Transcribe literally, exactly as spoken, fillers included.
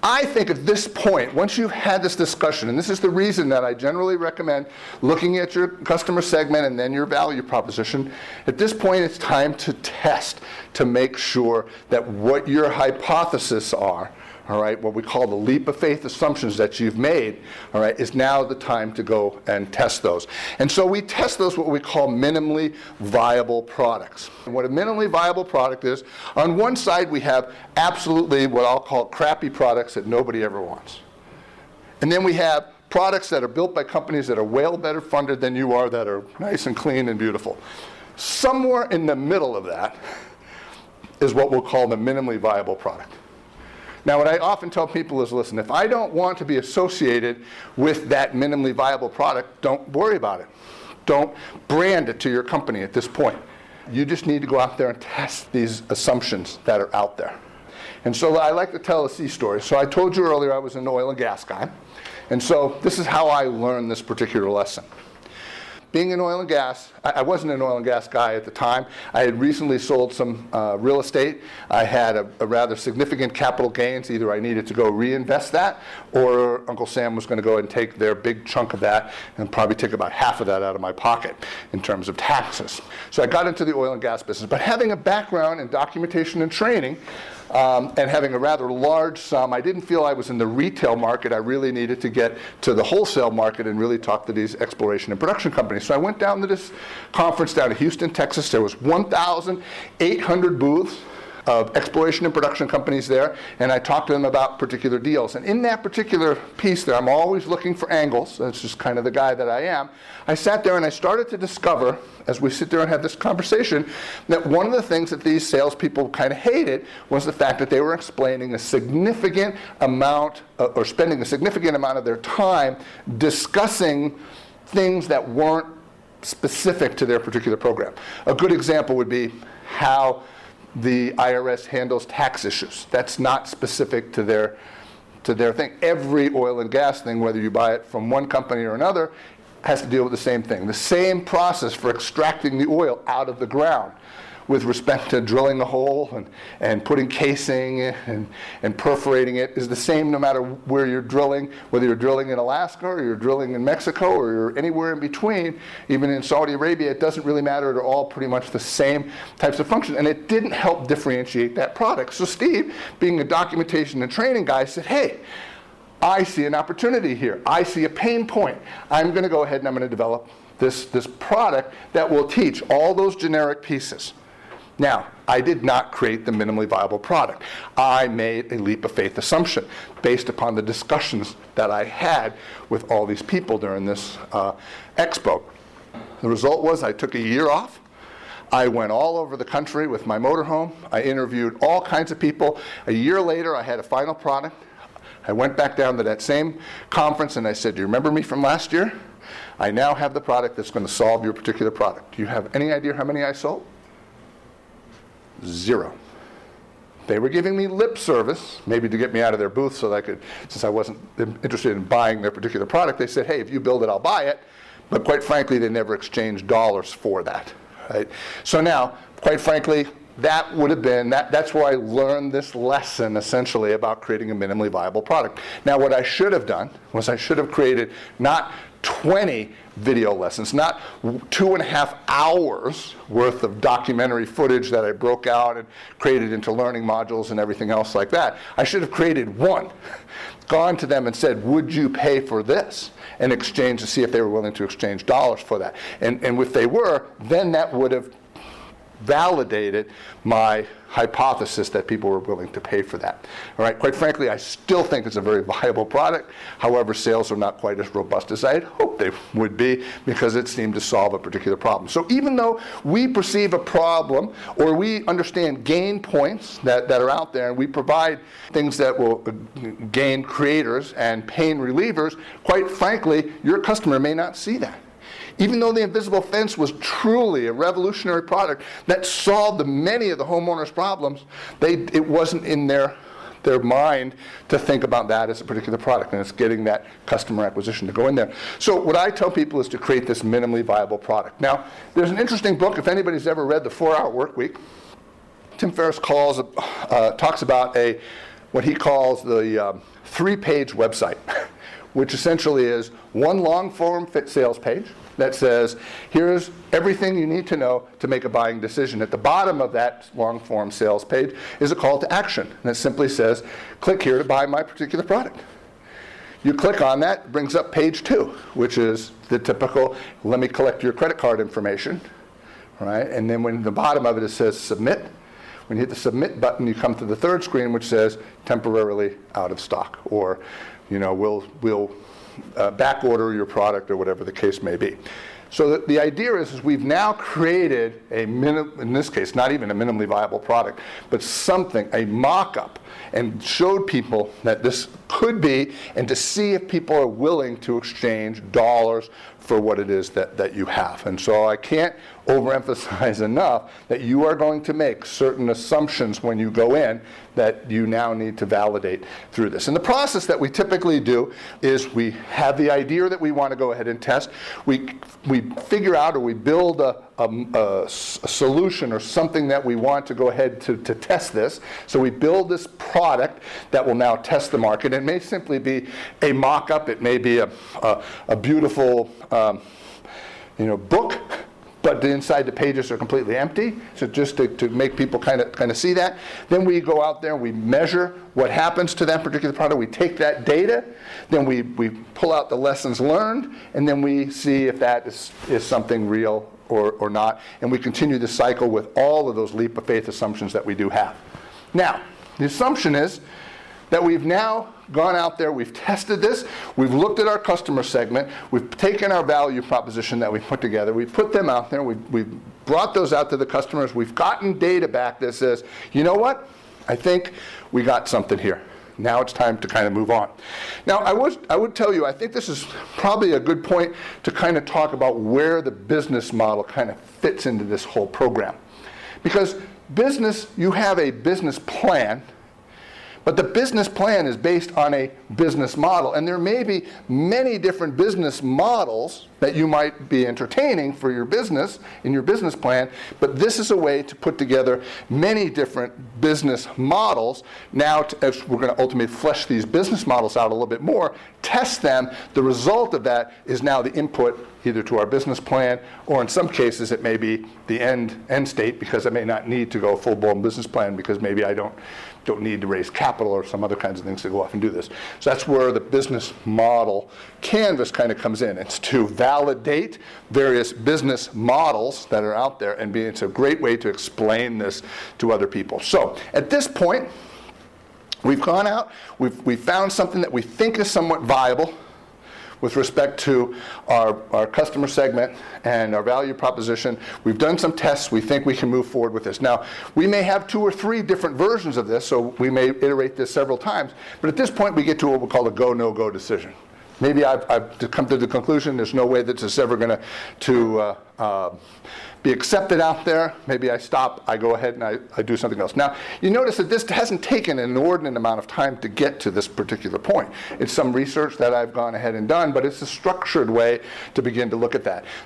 I think at this point, once you've had this discussion, and this is the reason that I generally recommend looking at your customer segment and then your value proposition, at this point it's time to test to make sure that what your hypotheses are, all right, what we call the leap of faith assumptions that you've made, all right, is now the time to go and test those. And so we test those what we call minimally viable products. And what a minimally viable product is, on one side we have absolutely what I'll call crappy products that nobody ever wants. And then we have products that are built by companies that are well better funded than you are, that are nice and clean and beautiful. Somewhere in the middle of that is what we'll call the minimally viable product. Now, what I often tell people is, listen, if I don't want to be associated with that minimally viable product, don't worry about it. Don't brand it to your company at this point. You just need to go out there and test these assumptions that are out there. And so I like to tell a sea story. So I told you earlier I was an oil and gas guy. And so this is how I learned this particular lesson. Being in oil and gas, I wasn't an oil and gas guy at the time. I had recently sold some uh, real estate. I had a, a rather significant capital gains. Either I needed to go reinvest that, or Uncle Sam was going to go and take their big chunk of that and probably take about half of that out of my pocket in terms of taxes. So I got into the oil and gas business. But having a background in documentation and training, Um, and having a rather large sum, I didn't feel I was in the retail market. I really needed to get to the wholesale market and really talk to these exploration and production companies. So I went down to this conference down in Houston, Texas. There was one thousand eight hundred booths of exploration and production companies there, and I talked to them about particular deals. And in that particular piece there, I'm always looking for angles. That's just kind of the guy that I am. I sat there and I started to discover, as we sit there and have this conversation, that one of the things that these salespeople kind of hated was the fact that they were explaining a significant amount, uh, or spending a significant amount of their time discussing things that weren't specific to their particular program. A good example would be how the I R S handles tax issues. That's not specific to their to their thing. Every oil and gas thing, whether you buy it from one company or another, has to deal with the same thing. The same process for extracting the oil out of the ground with respect to drilling the hole and, and putting casing and, and perforating it is the same no matter where you're drilling, whether you're drilling in Alaska or you're drilling in Mexico or you're anywhere in between, even in Saudi Arabia. It doesn't really matter. They're all pretty much the same types of functions. And it didn't help differentiate that product. So Steve, being a documentation and training guy, said, hey, I see an opportunity here. I see a pain point. I'm going to go ahead and I'm going to develop this, this product that will teach all those generic pieces. Now, I did not create the minimally viable product. I made a leap of faith assumption based upon the discussions that I had with all these people during this uh, expo. The result was I took a year off. I went all over the country with my motorhome. I interviewed all kinds of people. A year later, I had a final product. I went back down to that same conference and I said, do you remember me from last year? I now have the product that's going to solve your particular product. Do you have any idea how many I sold? Zero. They were giving me lip service, maybe to get me out of their booth so that I could, since I wasn't interested in buying their particular product, they said, hey, if you build it, I'll buy it. But quite frankly, they never exchanged dollars for that. Right? So now, quite frankly, that would have been, that, that's where I learned this lesson, essentially, about creating a minimally viable product. Now, what I should have done was I should have created not twenty video lessons, not two and a half hours worth of documentary footage that I broke out and created into learning modules and everything else like that. I should have created one, gone to them and said, would you pay for this? And exchange to see if they were willing to exchange dollars for that. And, and if they were, then that would have validated my hypothesis that people were willing to pay for that. All right, quite frankly, I still think it's a very viable product. However, sales are not quite as robust as I had hoped they would be because it seemed to solve a particular problem. So even though we perceive a problem or we understand gain points that, that are out there and we provide things that will gain creators and pain relievers, quite frankly, your customer may not see that. Even though the invisible fence was truly a revolutionary product that solved the, many of the homeowners' problems, they, it wasn't in their, their mind to think about that as a particular product, and it's getting that customer acquisition to go in there. So what I tell people is to create this minimally viable product. Now, there's an interesting book, if anybody's ever read The four hour Work Week. Tim Ferriss calls, uh, talks about a what he calls the um, three-page website, which essentially is one long-form fit sales page that says, here's everything you need to know to make a buying decision. At the bottom of that long-form sales page is a call to action, and it simply says, click here to buy my particular product. You click on that, it brings up page two, which is the typical, let me collect your credit card information, right? And then when the bottom of it, it says submit. When you hit the submit button, you come to the third screen, which says temporarily out of stock, or, you know, we'll we'll uh, back order your product, or whatever the case may be. So the, the idea is, is we've now created a minim, in this case, not even a minimally viable product, but something, a mock-up, and showed people that this could be, and to see if people are willing to exchange dollars for what it is that, that you have. And so I can't overemphasize enough that you are going to make certain assumptions when you go in that you now need to validate through this. And the process that we typically do is we have the idea that we want to go ahead and test. We, we figure out, or we build a, a, a, a solution or something that we want to go ahead to, to test this. So we build this product that will now test the market. It may simply be a mock-up. It may be a, a, a beautiful um, you know, book, but the inside the pages are completely empty. So just to, to make people kind of kind of see that. Then we go out there and we measure what happens to that particular product. We take that data, then we, we pull out the lessons learned, and then we see if that is, is something real or, or not. And we continue the cycle with all of those leap of faith assumptions that we do have. Now, the assumption is that we've now gone out there, we've tested this, we've looked at our customer segment, we've taken our value proposition that we put together, we've put them out there, we've, we've brought those out to the customers, we've gotten data back that says, you know what, I think we got something here. Now it's time to kind of move on. Now, I would, I would tell you, I think this is probably a good point to kind of talk about where the business model kind of fits into this whole program. Because business, you have a business plan, but the business plan is based on a business model. And there may be many different business models that you might be entertaining for your business, in your business plan, but this is a way to put together many different business models. Now, to, as we're going to ultimately flesh these business models out a little bit more, test them, the result of that is now the input either to our business plan, or in some cases it may be the end end state, because I may not need to go full-blown business plan because maybe I don't don't need to raise capital or some other kinds of things to go off and do this. So that's where the business model canvas kind of comes in. It's to validate various business models that are out there, and be, it's a great way to explain this to other people. So at this point, we've gone out, we've, we've found something that we think is somewhat viable with respect to our, our customer segment and our value proposition. We've done some tests. We think we can move forward with this. Now, we may have two or three different versions of this, so we may iterate this several times. But at this point, we get to what we call a go, no-go decision. Maybe I've, I've come to the conclusion there's no way that this is ever going to to uh, uh, be accepted out there. Maybe I stop, I go ahead and I, I do something else. Now, you notice that this hasn't taken an inordinate amount of time to get to this particular point. It's some research that I've gone ahead and done, but it's a structured way to begin to look at that.